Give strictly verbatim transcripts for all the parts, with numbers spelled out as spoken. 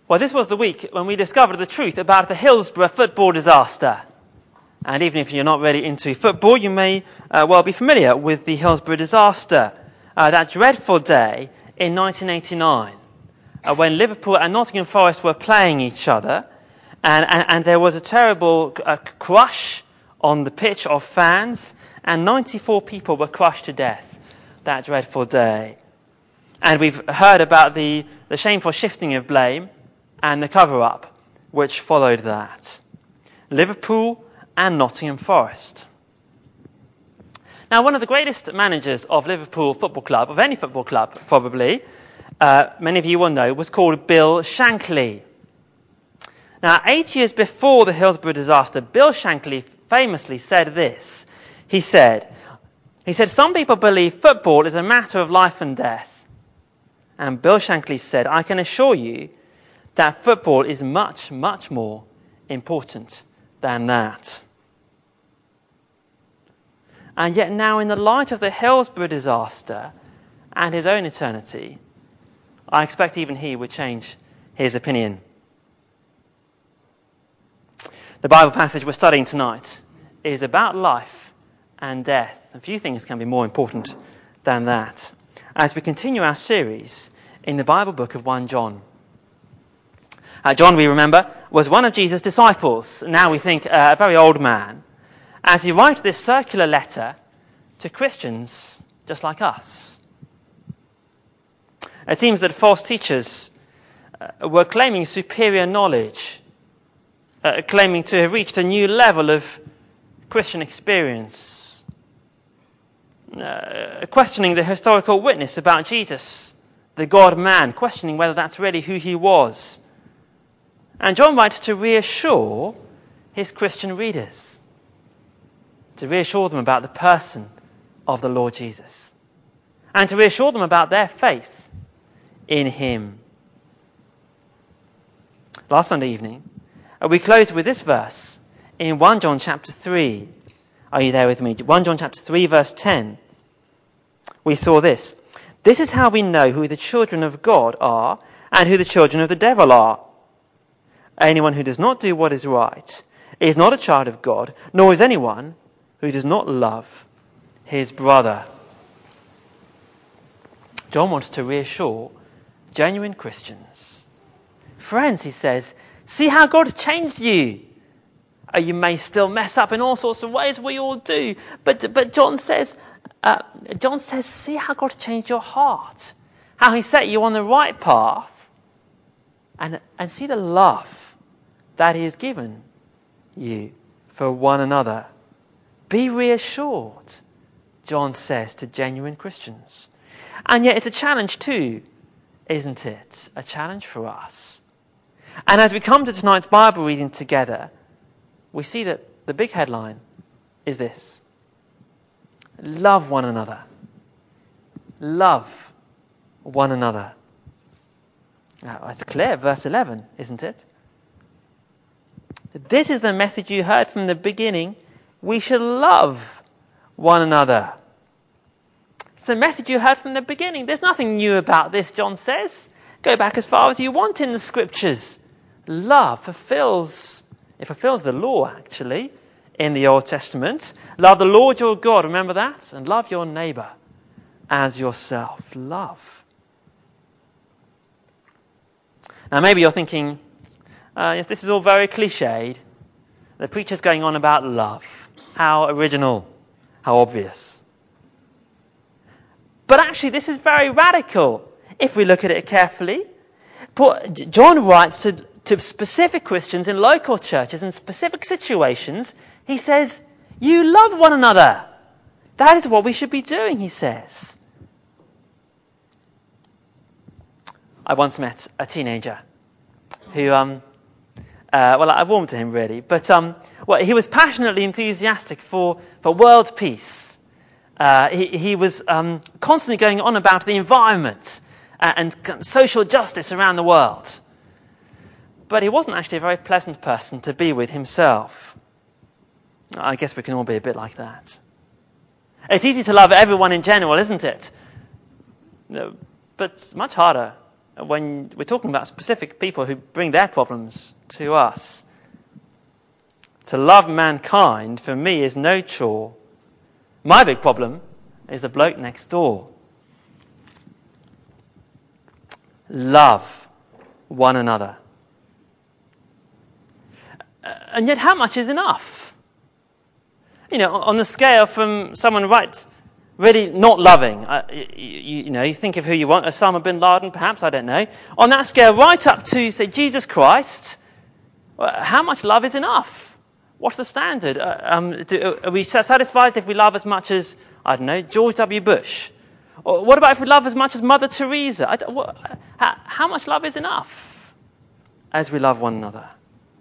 Well, this was the week when we discovered the truth about the Hillsborough football disaster. And even if you're not really into football, you may uh, well be familiar with the Hillsborough disaster. Uh, that dreadful day in nineteen eighty-nine, uh, when Liverpool and Nottingham Forest were playing each other, and, and, and there was a terrible uh, crush on the pitch of fans, and ninety-four people were crushed to death that dreadful day. And we've heard about the, the shameful shifting of blame and the cover-up which followed that. Liverpool and Nottingham Forest. Now, one of the greatest managers of Liverpool Football Club, of any football club probably, uh, many of you will know, was called Bill Shankly. Now, eight years before the Hillsborough disaster, Bill Shankly famously said this. He said, he said, some people believe football is a matter of life and death. And Bill Shankly said, I can assure you that football is much, much more important than that. And yet now, in the light of the Hillsborough disaster and his own eternity, I expect even he would change his opinion. The Bible passage we're studying tonight is about life and death. A few things can be more important than that, as we continue our series in the Bible book of First John. Uh, John, we remember, was one of Jesus' disciples. Now we think uh, a very old man, as he writes this circular letter to Christians just like us. It seems that false teachers uh, were claiming superior knowledge, uh, claiming to have reached a new level of Christian experience, uh, questioning the historical witness about Jesus, the God-man, questioning whether that's really who he was. And John writes to reassure his Christian readers, to reassure them about the person of the Lord Jesus, and to reassure them about their faith in him. Last Sunday evening, we closed with this verse in First John chapter three. Are you there with me? First John chapter three, verse ten. We saw this. This is how we know who the children of God are and who the children of the devil are. Anyone who does not do what is right is not a child of God, nor is anyone who does not love his brother. John wants to reassure genuine Christians. Friends, he says, see how God has changed you. Uh, you may still mess up in all sorts of ways, we all do. But but John says, uh, John says, see how God's changed your heart, how he set you on the right path, and and see the love that he has given you for one another. Be reassured, John says to genuine Christians. And yet it's a challenge too, isn't it? A challenge for us. And as we come to tonight's Bible reading together, we see that the big headline is this: love one another. Love one another. Now, it's clear, verse eleven, isn't it? This is the message you heard from the beginning. We should love one another. It's the message you heard from the beginning. There's nothing new about this, John says. Go back as far as you want in the scriptures. Love fulfills, it fulfills the law, actually, in the Old Testament. Love the Lord your God, remember that? And love your neighbour as yourself. Love. Now maybe you're thinking, uh, yes, this is all very cliched. The preacher's going on about love. How original. How obvious. But actually this is very radical if we look at it carefully. Paul, John writes to, to specific Christians in local churches in specific situations. He says, you love one another. That is what we should be doing, he says. I once met a teenager who, um, uh, well, I warmed to him really, but um, well, he was passionately enthusiastic for, for world peace. Uh, he, he was um, constantly going on about the environment and social justice around the world. But he wasn't actually a very pleasant person to be with himself. I guess we can all be a bit like that. It's easy to love everyone in general, isn't it? No, but it's much harder when we're talking about specific people who bring their problems to us. To love mankind, for me, is no chore. My big problem is the bloke next door. Love one another. And yet, how much is enough? You know, on the scale from someone right, really not loving, uh, you, you, you know, you think of who you want, Osama bin Laden, perhaps, I don't know. On that scale, right up to, say, Jesus Christ, how much love is enough? What's the standard? Uh, um, do, are we satisfied if we love as much as, I don't know, George W. Bush? Or what about if we love as much as Mother Teresa? I don't, what, how, how much love is enough as we love one another?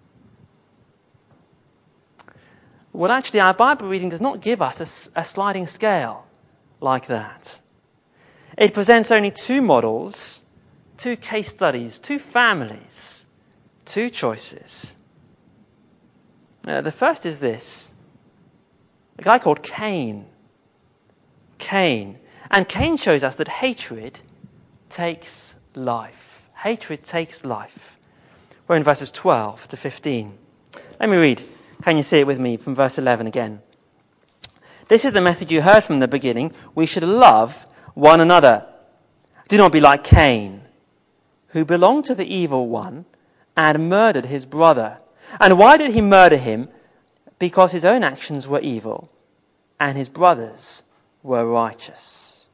Well, actually, our Bible reading does not give us a, a sliding scale like that. It presents only two models, two case studies, two families, two choices. Uh, the first is this. A guy called Cain. Cain. And Cain shows us that hatred takes life. Hatred takes life. We're in verses twelve to fifteen. Let me read. Can you see it with me from verse eleven again? This is the message you heard from the beginning. We should love one another. Do not be like Cain, who belonged to the evil one and murdered his brother. And why did he murder him? Because his own actions were evil and his brothers were righteous.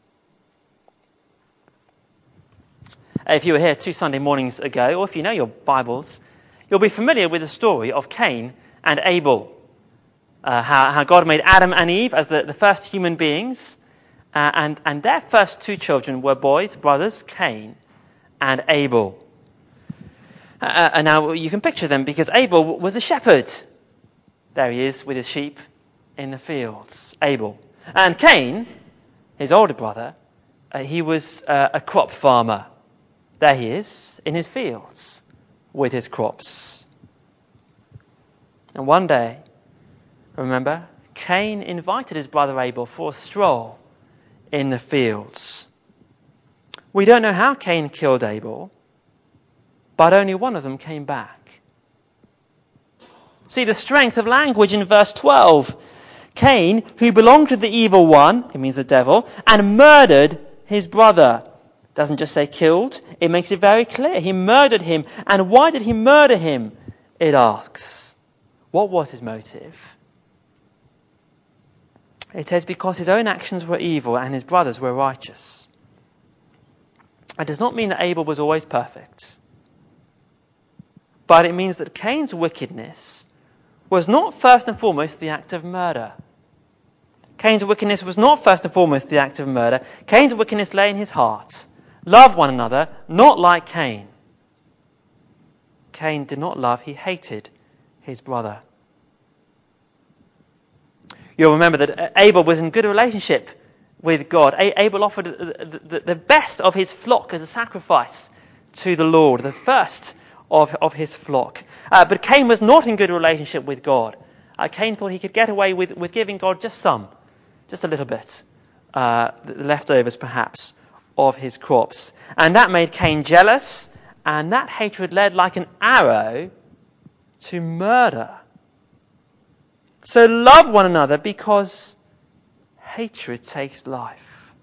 If you were here two Sunday mornings ago, or if you know your Bibles, you'll be familiar with the story of Cain and Abel. Uh, how, how God made Adam and Eve as the, the first human beings, uh, and, and their first two children were boys, brothers, Cain and Abel. Uh, and now you can picture them because Abel was a shepherd. There he is with his sheep in the fields, Abel. And Cain, his older brother, uh, he was uh, a crop farmer. There he is in his fields with his crops. And one day, remember, Cain invited his brother Abel for a stroll in the fields. We don't know how Cain killed Abel, but only one of them came back. See the strength of language in verse twelve. Cain, who belonged to the evil one, it means the devil, and murdered his brother. Doesn't just say killed, it makes it very clear. He murdered him. And why did he murder him? It asks. What was his motive? It says because his own actions were evil and his brothers were righteous. It does not mean that Abel was always perfect. But it means that Cain's wickedness was not first and foremost the act of murder. Cain's wickedness was not first and foremost the act of murder. Cain's wickedness lay in his heart. Love one another, not like Cain. Cain did not love, he hated his brother. You'll remember that Abel was in good relationship with God. Abel offered the best of his flock as a sacrifice to the Lord, the first of, of his flock. Uh, but Cain was not in good relationship with God. Uh, Cain thought he could get away with, with giving God just some, just a little bit, uh, the leftovers perhaps, of his crops. And that made Cain jealous, and that hatred led like an arrow to murder. So love one another because hatred takes life.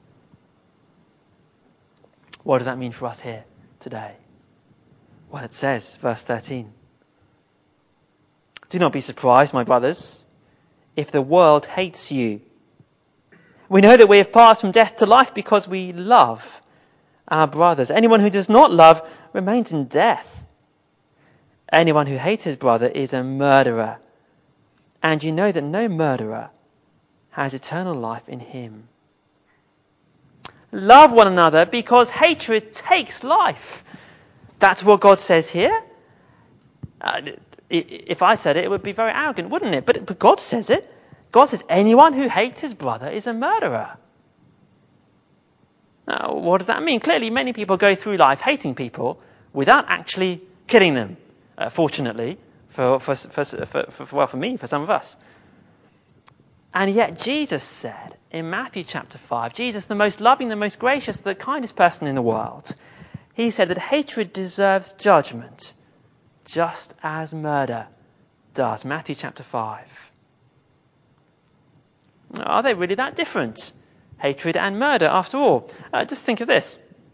What does that mean for us here today? Well, it says, verse thirteen, do not be surprised, my brothers, if the world hates you. We know that we have passed from death to life because we love our brothers. Anyone who does not love remains in death. Anyone who hates his brother is a murderer. And you know that no murderer has eternal life in him. Love one another because hatred takes life. That's what God says here. Uh, if I said it, it would be very arrogant, wouldn't it? But, but God says it. God says anyone who hates his brother is a murderer. Now, what does that mean? Clearly, many people go through life hating people without actually killing them, uh, fortunately, for, for, for, for, for, well, for me, for some of us. And yet Jesus said in Matthew chapter five, Jesus, the most loving, the most gracious, the kindest person in the world, he said that hatred deserves judgment just as murder does. Matthew chapter five. Are they really that different? Hatred and murder, after all. Uh, just think of this.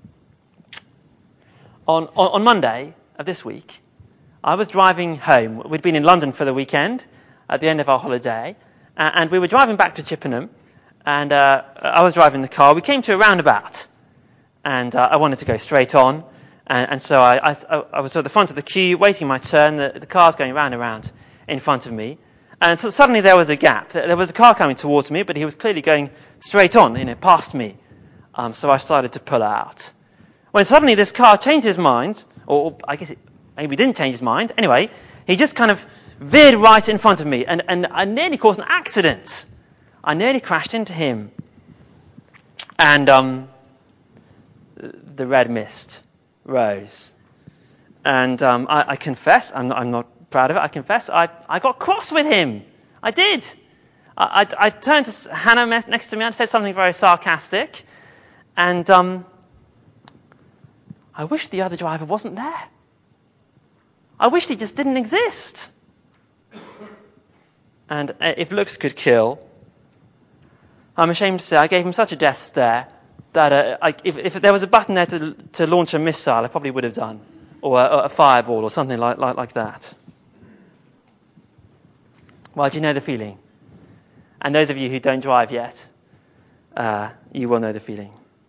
On, on, on Monday of this week, I was driving home. We'd been in London for the weekend at the end of our holiday, uh, and we were driving back to Chippenham, and uh, I was driving the car. We came to a roundabout, and uh, I wanted to go straight on, and, and so I, I, I was at the front of the queue, waiting my turn. The, the car's going round and round in front of me, and so suddenly there was a gap. There was a car coming towards me, but he was clearly going straight on, you know, past me. Um, so I started to pull out. When suddenly this car changed his mind, or I guess it maybe didn't change his mind. Anyway, he just kind of veered right in front of me, and, and I nearly caused an accident. I nearly crashed into him. And um, the red mist rose. And um, I, I confess, I'm not, I'm not proud of it, I confess, I, I got cross with him. I did. I, I, I turned to Hannah next to me and said something very sarcastic. And um, I wish the other driver wasn't there. I wished he just didn't exist. And uh, if looks could kill, I'm ashamed to say I gave him such a death stare that uh, I, if, if there was a button there to, to launch a missile, I probably would have done, or a, a fireball or something like, like, like that. Well, do you know the feeling? And those of you who don't drive yet, uh, you will know the feeling.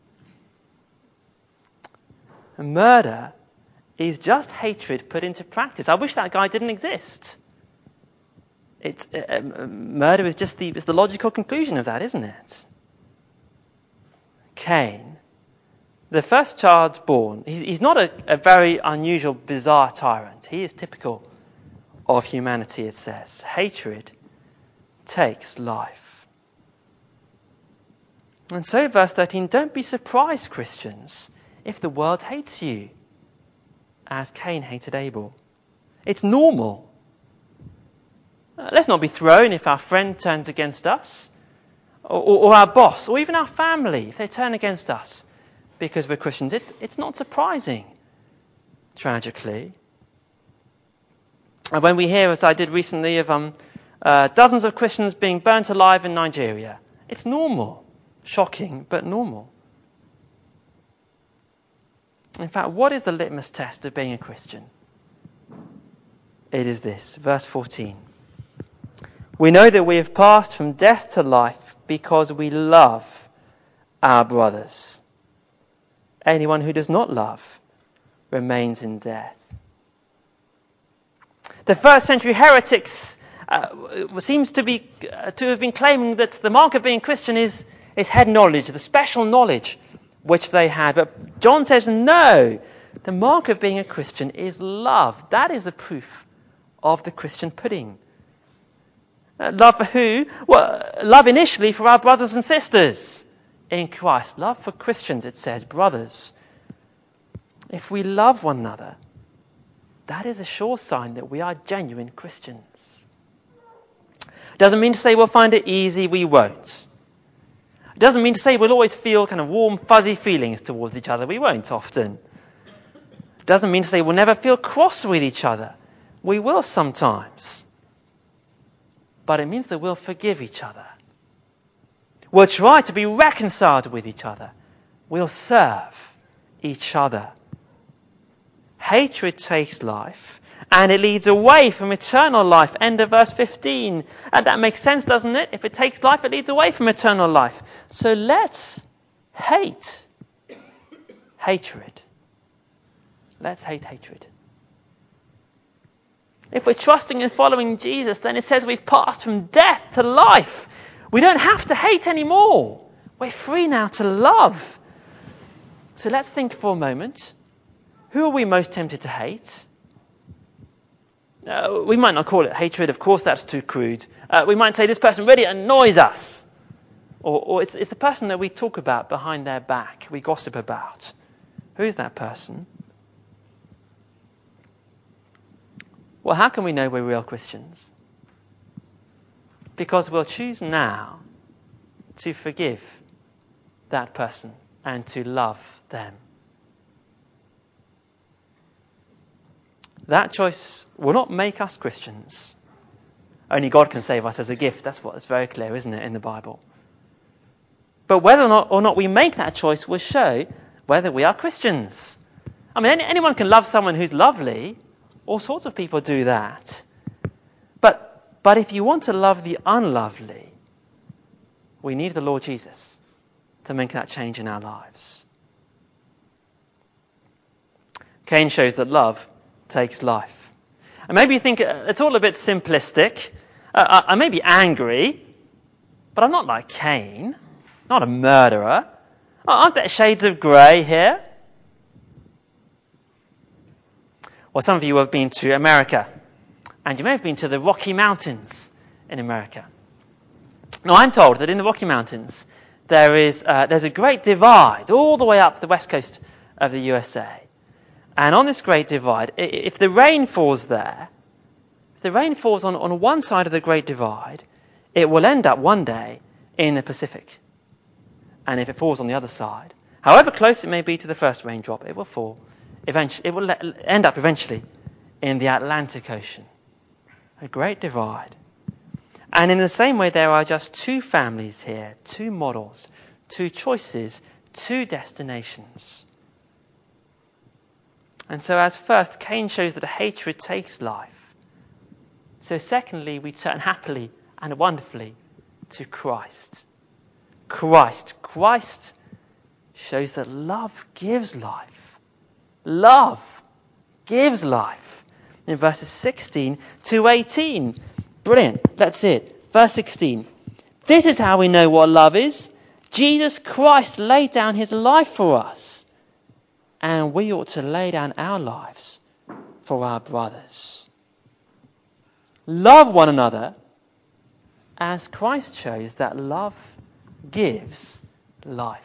Murder is just hatred put into practice. I wish that guy didn't exist. It's, uh, murder is just the, is the logical conclusion of that, isn't it? Cain, the first child born, he's, he's not a, a very unusual, bizarre tyrant. He is typical of humanity, it says. Hatred takes life. And so, verse thirteen, don't be surprised, Christians, if the world hates you, as Cain hated Abel. It's normal. Uh, let's not be thrown if our friend turns against us, or, or, or our boss, or even our family, if they turn against us because we're Christians. It's, it's not surprising, tragically. And when we hear, as I did recently, of um, uh, dozens of Christians being burnt alive in Nigeria, it's normal. Shocking, but normal. In fact, what is the litmus test of being a Christian? It is this, verse fourteen. We know that we have passed from death to life because we love our brothers. Anyone who does not love remains in death. The first century heretics uh, seems to be uh, to have been claiming that the mark of being Christian is, is head knowledge, the special knowledge which they had. But John says, no, the mark of being a Christian is love. That is the proof of the Christian pudding. Uh, love for who? Well, love initially for our brothers and sisters in Christ. Love for Christians, it says, brothers. If we love one another, that is a sure sign that we are genuine Christians. Doesn't mean to say we'll find it easy, we won't. It doesn't mean to say we'll always feel kind of warm, fuzzy feelings towards each other. We won't often. It doesn't mean to say we'll never feel cross with each other. We will sometimes. But it means that we'll forgive each other. We'll try to be reconciled with each other. We'll serve each other. Hatred takes life, and it leads away from eternal life. End of verse fifteen. And that makes sense, doesn't it? If it takes life, it leads away from eternal life. So let's hate hatred. Let's hate hatred. If we're trusting and following Jesus, then it says we've passed from death to life. We don't have to hate anymore. We're free now to love. So let's think for a moment. Who are we most tempted to hate? Uh, we might not call it hatred. Of course, that's too crude. Uh, we might say this person really annoys us. Or, or it's, it's the person that we talk about behind their back, we gossip about. Who is that person? Well, how can we know we're real Christians? Because we'll choose now to forgive that person and to love them. that choice will not make us Christians. Only God can save us as a gift. That's what it's very clear, isn't it, in the Bible? But whether or not, or not we make that choice will show whether we are Christians. I mean, any, anyone can love someone who's lovely. All sorts of people do that. But, but if you want to love the unlovely, we need the Lord Jesus to make that change in our lives. Cain shows that love takes life. And maybe you think it's all a bit simplistic. Uh, I may be angry, but I'm not like Cain. Not a murderer. Aren't there shades of grey here? Well, some of you have been to America, and you may have been to the Rocky Mountains in America. Now, I'm told that in the Rocky Mountains, there is uh, there's a great divide all the way up the west coast of the U S A. And on this great divide, if the rain falls there, if the rain falls on, on one side of the great divide, it will end up one day in the Pacific. And if it falls on the other side, however close it may be to the first raindrop, it will fall. Eventually, it will end up eventually in the Atlantic Ocean. A great divide. And in the same way, there are just two families here, two models, two choices, two destinations. And so as first, Cain shows that hatred takes life. So secondly, we turn happily and wonderfully to Christ. Christ. Christ shows that love gives life. Love gives life. In verses sixteen to eighteen. Brilliant. That's it. Verse sixteen. This is how we know what love is. Jesus Christ laid down his life for us. And we ought to lay down our lives for our brothers. Love one another as Christ shows that love gives life.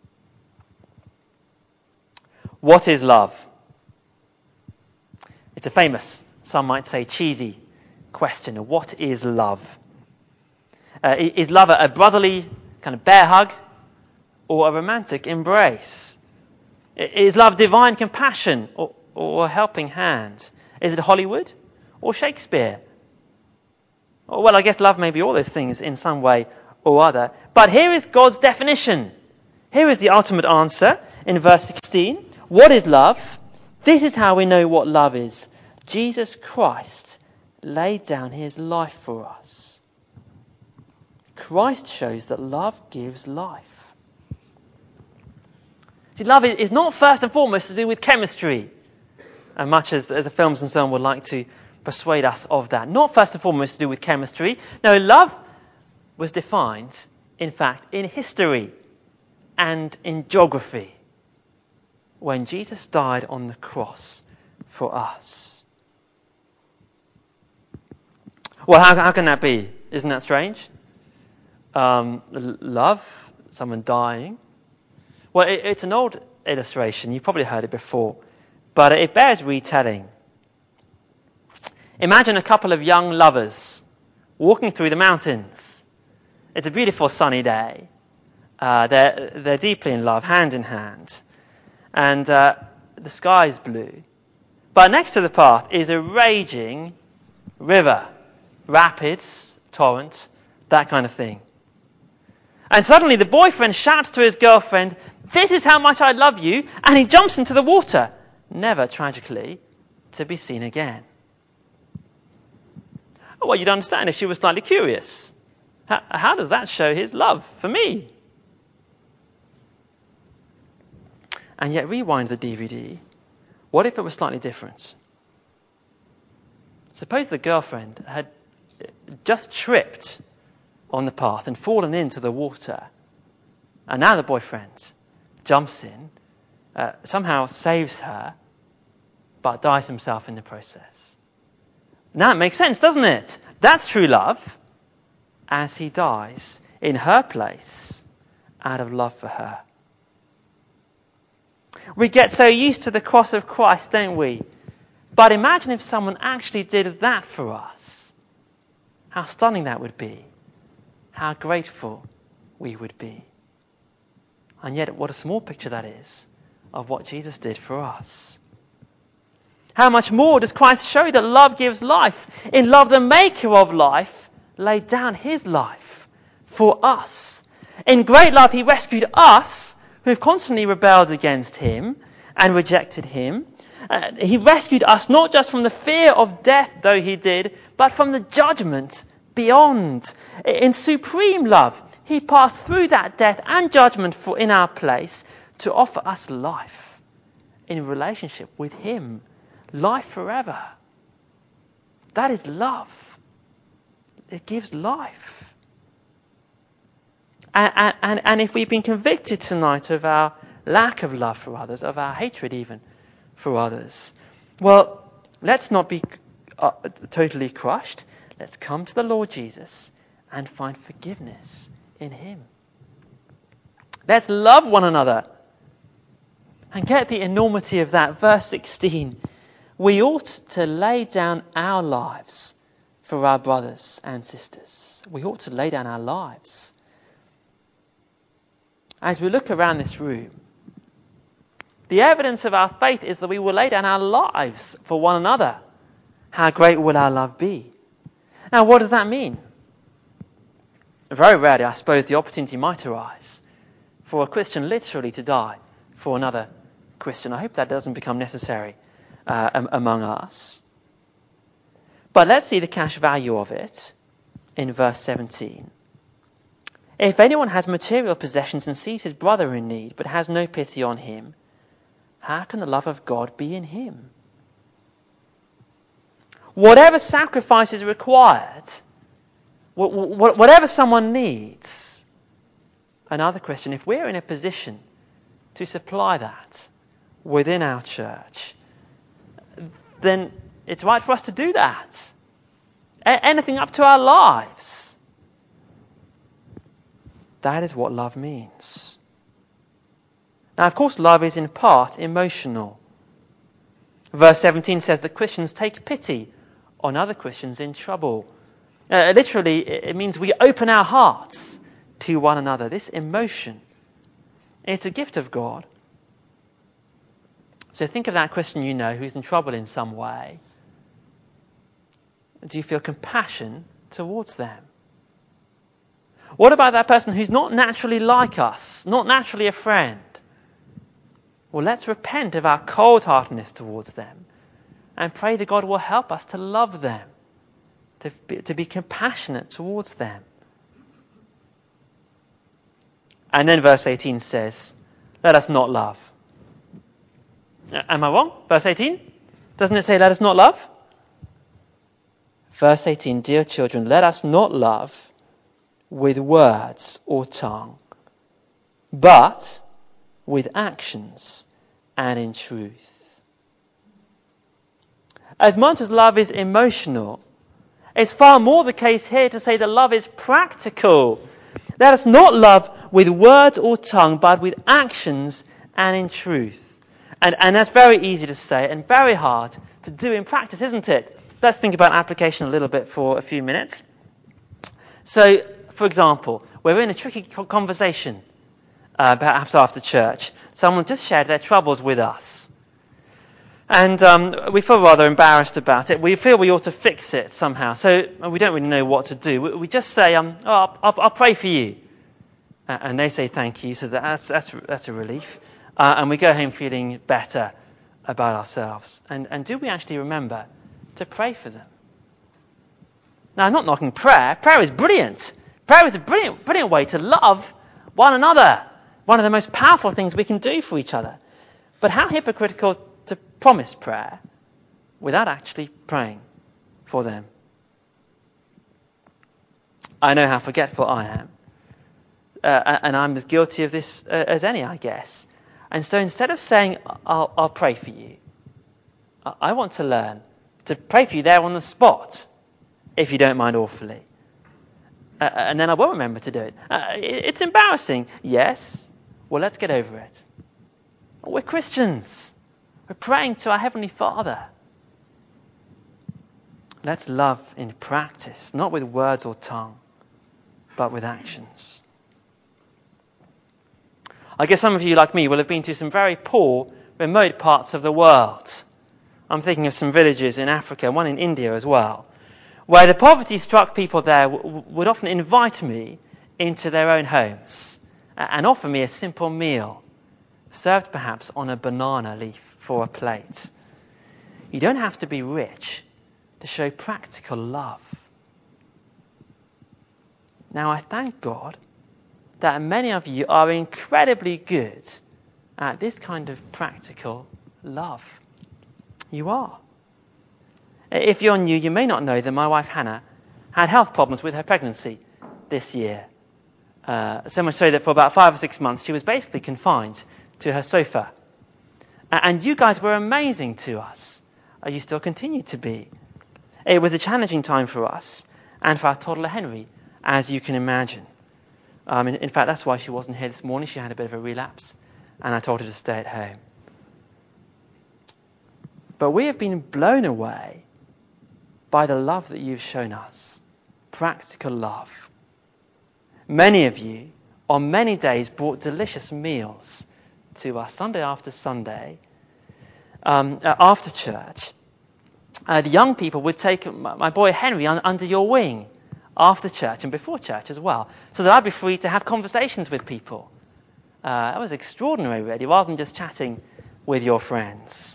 What is love? It's a famous, some might say cheesy question. What is love? Uh, is love a brotherly kind of bear hug or a romantic embrace? Is love divine compassion or, or a helping hand? Is it Hollywood or Shakespeare? Well, I guess love may be all those things in some way or other. But here is God's definition. Here is the ultimate answer in verse sixteen. What is love? This is how we know what love is. Jesus Christ laid down his life for us. Christ shows that love gives life. See, love is not first and foremost to do with chemistry, and much as the films and so on would like to persuade us of that. Not first and foremost to do with chemistry. No, love was defined, in fact, in history and in geography when Jesus died on the cross for us. Well, how, how can that be? Isn't that strange? Um, love, someone dying. Well, it, it's an old illustration. You've probably heard it before, but it bears retelling. Imagine a couple of young lovers walking through the mountains. It's a beautiful sunny day. Uh, they're, they're deeply in love, hand in hand. And uh, the sky's blue. But next to the path is a raging river. Rapids, torrent, that kind of thing. And suddenly the boyfriend shouts to his girlfriend, "This is how much I love you," and he jumps into the water, never, tragically, to be seen again. Oh, well, you'd understand if she was slightly curious. How, how does that show his love for me? And yet, rewind the D V D. What if it was slightly different? Suppose the girlfriend had just tripped on the path and fallen into the water. And now the boyfriend jumps in, uh, somehow saves her, but dies himself in the process. Now it makes sense, doesn't it? That's true love, as he dies in her place out of love for her. We get so used to the cross of Christ, don't we? But imagine if someone actually did that for us. How stunning that would be. How grateful we would be. And yet, what a small picture that is of what Jesus did for us. How much more does Christ show that love gives life? In love, the maker of life laid down his life for us. In great love, he rescued us who have constantly rebelled against him and rejected him. Uh, he rescued us not just from the fear of death, though he did, but from the judgment beyond. In supreme love, he passed through that death and judgment for in our place to offer us life in relationship with him. Life forever. That is love. It gives life. And, and, and if we've been convicted tonight of our lack of love for others, of our hatred even for others, well, let's not be uh, totally crushed. Let's come to the Lord Jesus and find forgiveness in him. Let's love one another. And get the enormity of that. Verse sixteen. We ought to lay down our lives for our brothers and sisters. We ought to lay down our lives. As we look around this room, the evidence of our faith is that we will lay down our lives for one another. How great will our love be? Now, what does that mean? Very rarely, I suppose, the opportunity might arise for a Christian literally to die for another Christian. I hope that doesn't become necessary uh, among us. But let's see the cash value of it in verse seventeen. If anyone has material possessions and sees his brother in need, but has no pity on him, how can the love of God be in him? Whatever sacrifice is required, whatever someone needs, another Christian, if we're in a position to supply that within our church, then it's right for us to do that. A- anything up to our lives. That is what love means. Now, of course, love is in part emotional. Verse seventeen says that Christians take pity on other Christians in trouble. Uh, literally, it means we open our hearts to one another. This emotion, it's a gift of God. So think of that Christian you know who's in trouble in some way. Do you feel compassion towards them? What about that person who's not naturally like us, not naturally a friend? Well, let's repent of our cold-heartedness towards them and pray that God will help us to love them, to be, to be compassionate towards them. And then verse eighteen says, let us not love. Am I wrong? Verse eighteen? Doesn't it say, let us not love? Verse eighteen, dear children, let us not love with words or tongue, but with actions and in truth. As much as love is emotional, it's far more the case here to say that love is practical. Let us not love with words or tongue, but with actions and in truth. And, and that's very easy to say and very hard to do in practice, isn't it? Let's think about application a little bit for a few minutes. So, for example, we're in a tricky conversation, uh, perhaps after church. Someone just shared their troubles with us. And um, we feel rather embarrassed about it. We feel we ought to fix it somehow. So we don't really know what to do. We, we just say, um, oh, I'll, I'll, I'll pray for you. Uh, and they say thank you, so that's, that's, that's a relief. Uh, and we go home feeling better about ourselves. And, and do we actually remember to pray for them? Now, I'm not knocking prayer. Prayer is brilliant. Prayer is a brilliant, brilliant way to love one another. One of the most powerful things we can do for each other. But how hypocritical to promise prayer without actually praying for them. I know how forgetful I am. Uh, and I'm as guilty of this uh, as any, I guess. And so instead of saying, I'll, I'll pray for you, I want to learn to pray for you there on the spot, if you don't mind awfully. Uh, and then I won't remember to do it. Uh, it's embarrassing, yes. Well, let's get over it. We're Christians. We're praying to our Heavenly Father. Let's love in practice, not with words or tongue, but with actions. I guess some of you, like me, will have been to some very poor, remote parts of the world. I'm thinking of some villages in Africa, one in India as well, where the poverty-struck people there w- would often invite me into their own homes and offer me a simple meal, served perhaps on a banana leaf for a plate. You don't have to be rich to show practical love. Now, I thank God that many of you are incredibly good at this kind of practical love. You are. If you're new, you may not know that my wife Hannah had health problems with her pregnancy this year. Uh, so much so that for about five or six months she was basically confined to her sofa. And you guys were amazing to us. You still continue to be. It was a challenging time for us and for our toddler Henry, as you can imagine. Um, in, in fact, that's why she wasn't here this morning. She had a bit of a relapse, and I told her to stay at home. But we have been blown away by the love that you've shown us. Practical love. Many of you, on many days, brought delicious meals to us, Sunday after Sunday, um, uh, after church. Uh, the young people would take my boy Henry un- under your wing after church and before church as well, so that I'd be free to have conversations with people. Uh, that was extraordinary, really, rather than just chatting with your friends.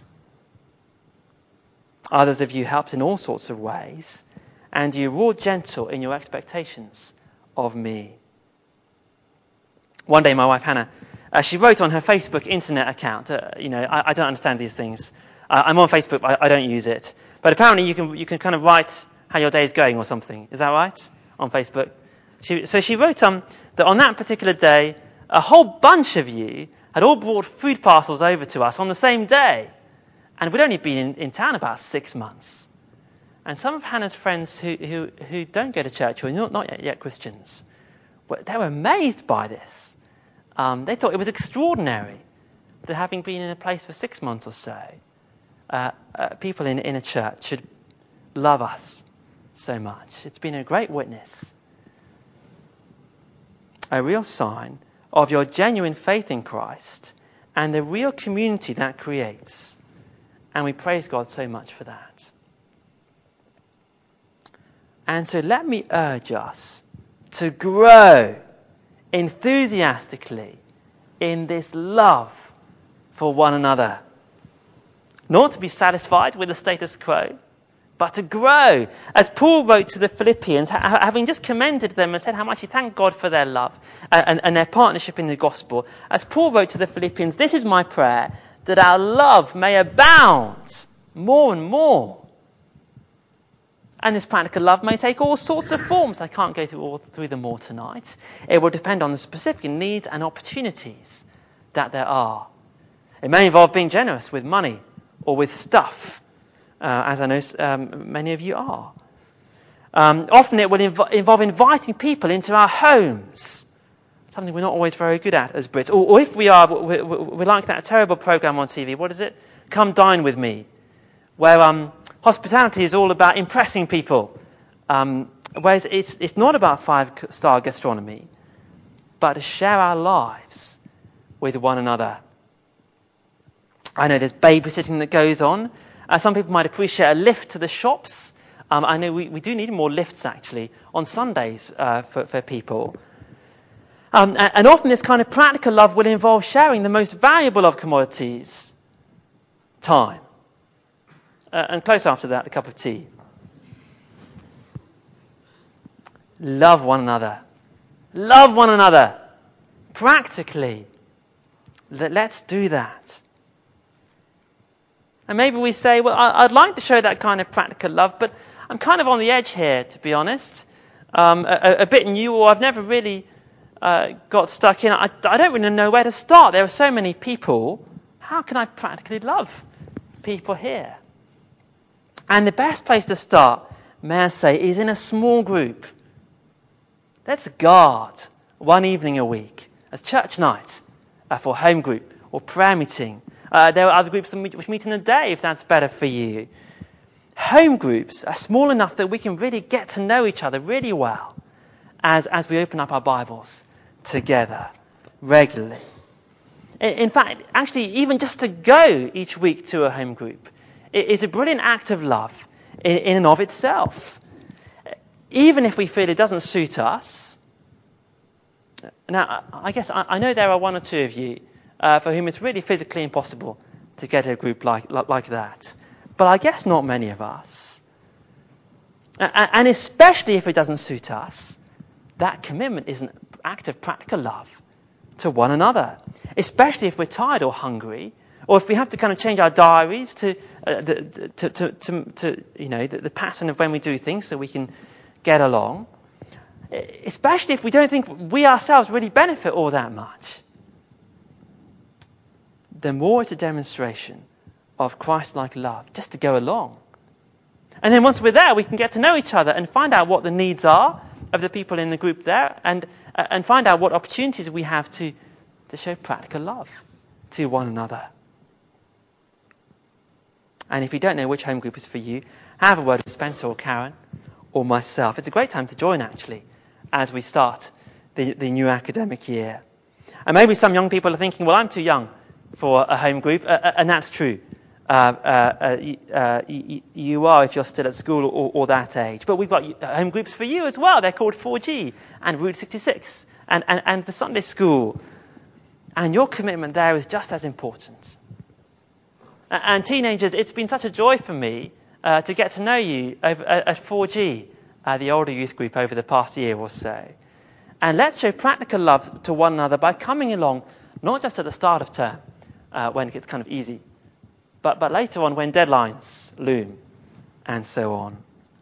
Others of you helped in all sorts of ways, and you were all gentle in your expectations of me. One day, my wife Hannah, uh, she wrote on her Facebook internet account. Uh, you know, I, I don't understand these things. Uh, I'm on Facebook, but I, I don't use it. But apparently, you can you can kind of write how your day is going or something. Is that right? On Facebook. She, so she wrote um, that on that particular day, a whole bunch of you had all brought food parcels over to us on the same day. And we'd only been in, in town about six months. And some of Hannah's friends who, who, who don't go to church, who are not, not yet, yet Christians, were, they were amazed by this. Um, they thought it was extraordinary that having been in a place for six months or so, uh, uh, people in, in a church should love us so much. It's been a great witness. A real sign of your genuine faith in Christ and the real community that creates. And we praise God so much for that. And so let me urge us to grow enthusiastically in this love for one another. Not to be satisfied with the status quo, but to grow. As Paul wrote to the Philippians, ha- having just commended them and said how much he thanked God for their love and, and their partnership in the gospel, as Paul wrote to the Philippians, this is my prayer, that our love may abound more and more. And this practical love may take all sorts of forms. I can't go through, all, through them all tonight. It will depend on the specific needs and opportunities that there are. It may involve being generous with money or with stuff, uh, as I know um, many of you are. Um, often it will inv- involve inviting people into our homes, something we're not always very good at as Brits. Or, or if we are, we're, we're like that terrible program on T V. What is it? Come Dine With Me, where um, hospitality is all about impressing people. Um, whereas it's, it's not about five-star gastronomy, but to share our lives with one another. I know there's babysitting that goes on. Uh, some people might appreciate a lift to the shops. Um, I know we, we do need more lifts, actually, on Sundays uh, for, for people. Um, and, and often this kind of practical love will involve sharing the most valuable of commodities, time. Uh, and close after that, a cup of tea. Love one another. Love one another. Practically. Let's do that. And maybe we say, well, I'd like to show that kind of practical love, but I'm kind of on the edge here, to be honest. Um, a, a bit new, or I've never really uh, got stuck in. I, I don't really know where to start. There are so many people. How can I practically love people here? And the best place to start, may I say, is in a small group. Let's guard one evening a week as church night uh, for home group or prayer meeting. Uh, there are other groups that meet, which meet in a day if that's better for you. Home groups are small enough that we can really get to know each other really well as, as we open up our Bibles together regularly. In, in fact, actually, even just to go each week to a home group is a brilliant act of love in, in and of itself. Even if we feel it doesn't suit us. Now, I guess I, I know there are one or two of you uh, for whom it's really physically impossible to get a group like, like, like that. But I guess not many of us. And, and especially if it doesn't suit us, that commitment is an act of practical love to one another. Especially if we're tired or hungry, or if we have to kind of change our diaries to, uh, the, to, to, to, to, you know, the, the pattern of when we do things so we can get along. Especially if we don't think we ourselves really benefit all that much. The more it's a demonstration of Christ-like love, just to go along. And then once we're there, we can get to know each other and find out what the needs are of the people in the group there, and uh, and find out what opportunities we have to, to show practical love to one another. And if you don't know which home group is for you, have a word with Spencer or Karen or myself. It's a great time to join, actually, as we start the, the new academic year. And maybe some young people are thinking, well, I'm too young for a home group, uh, and that's true. Uh, uh, uh, uh, y- you are if you're still at school or, or that age. But we've got home groups for you as well. They're called four G and Route sixty-six and, and, and the Sunday school. And your commitment there is just as important. And teenagers, it's been such a joy for me uh, to get to know you over, at four G, uh, the older youth group, over the past year or so. And let's show practical love to one another by coming along, not just at the start of term, uh, when it gets kind of easy, but, but later on when deadlines loom, and so on.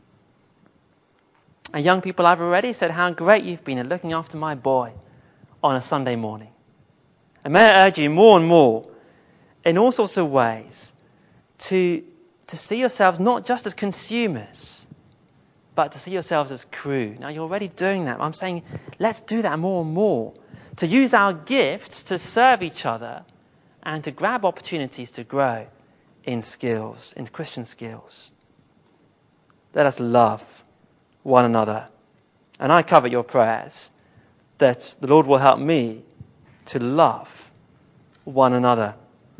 And young people, I've already said how great you've been at looking after my boy on a Sunday morning. And may I urge you more and more, in all sorts of ways, to, to see yourselves not just as consumers, but to see yourselves as crew. Now, you're already doing that. I'm saying, let's do that more and more. To use our gifts to serve each other and to grab opportunities to grow in skills, in Christian skills. Let us love one another. And I covet your prayers that the Lord will help me to love one another.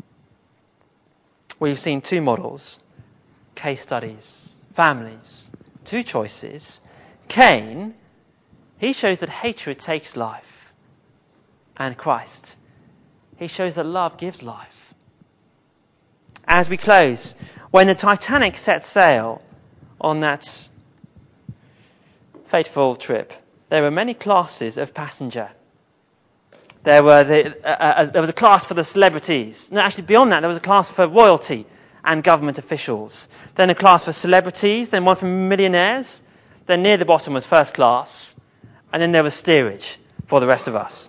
We've seen two models, case studies, families, two choices. Cain, he shows that hatred takes life. And Christ, he shows that love gives life. As we close, when the Titanic set sail on that fateful trip, there were many classes of passenger. There were the, uh, uh, there was a class for the celebrities. No, actually, beyond that, there was a class for royalty and government officials. Then a class for celebrities, then one for millionaires. Then near the bottom was first class. And then there was steerage for the rest of us.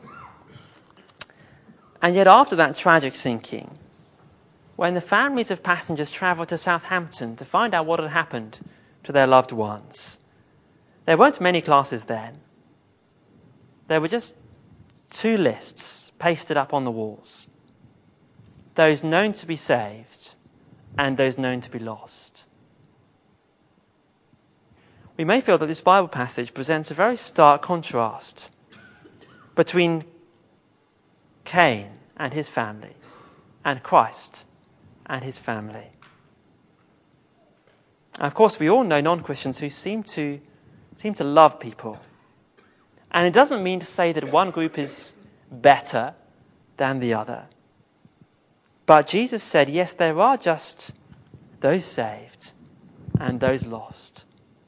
And yet after that tragic sinking, when the families of passengers travelled to Southampton to find out what had happened to their loved ones, there weren't many classes then. There were just two lists pasted up on the walls. Those known to be saved and those known to be lost. We may feel that this Bible passage presents a very stark contrast between Cain and his family and Christ and his family. And of course, we all know non-Christians who seem to seem to love people. And it doesn't mean to say that one group is better than the other. But Jesus said, yes, there are just those saved and those lost.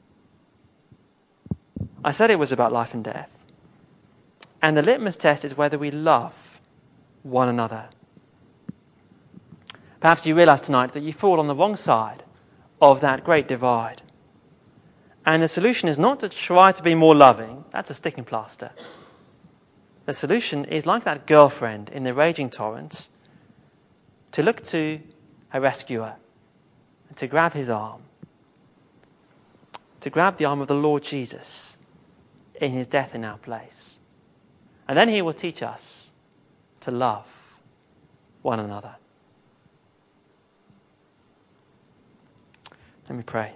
I said it was about life and death. And the litmus test is whether we love one another. Perhaps you realize tonight that you fall on the wrong side of that great divide. And the solution is not to try to be more loving. That's a sticking plaster. The solution is like that girlfriend in the raging torrent, to look to her rescuer and to grab his arm. To grab the arm of the Lord Jesus in his death in our place. And then he will teach us to love one another. Let me pray.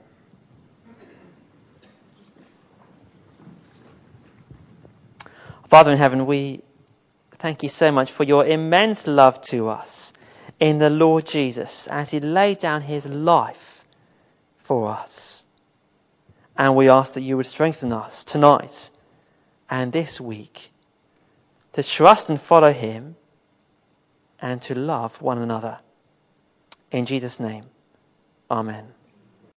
Father in heaven, we thank you so much for your immense love to us. in the Lord Jesus as he laid down his life for us. And we ask that you would strengthen us tonight and this week to trust and follow him and to love one another. In Jesus' name, amen.